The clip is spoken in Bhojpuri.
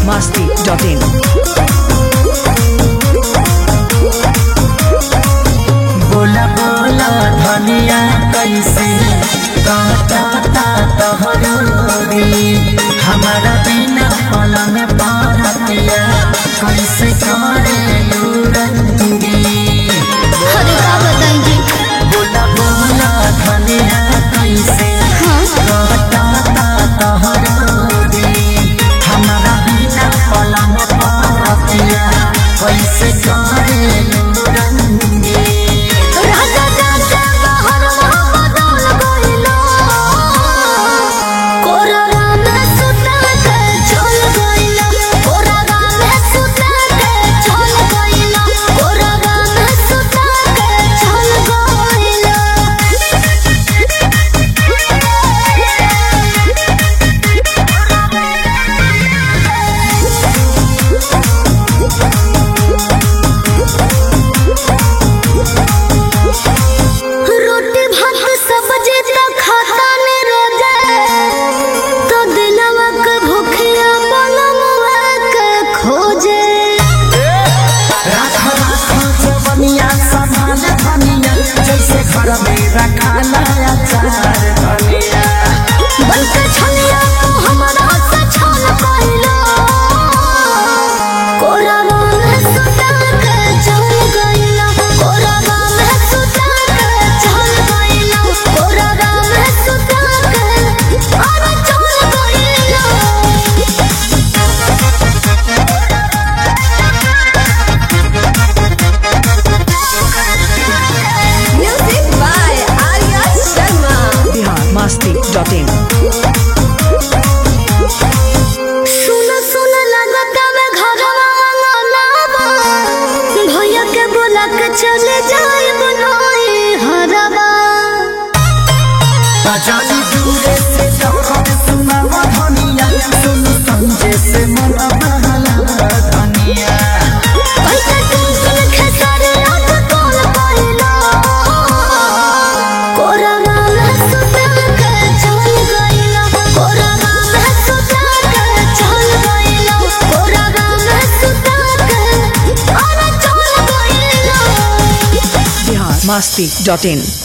biharmasti.in बोला बोला धनिया कैसे काटता तोहरी हमारा बिना पलंग पारतिया कैसे करे रंगी। अरे का बताएंगे बोला बोला धनिया कैसे काटता तोहरी हमारा बिना पलंग पारतिया कैसे करे रंगी। मेरा खाना अचार धनिया बनके छलिया तो हमरा से छल गइला कोरावा में सुता के चल गइला कोरावा में सुता के चल गइला कोरावा में सुता के अरे चल गइला। Music by Arya Sharma biharmasti.in सुन सुन लगता मैं घरवा अंगनावा भैया के बोला के चले जाए बनाए हरवा जानी दूरे से जखन सुनावा धनिया सुन संजे से मन बहला धनिया पैसा तुम सुन खेसारे आठ कॉल पाइला कोरावा में सुता के चल गइला कोरावा में सुता के चल गइला कोरावा में सुता के अरे चल गइला। biharmasti.in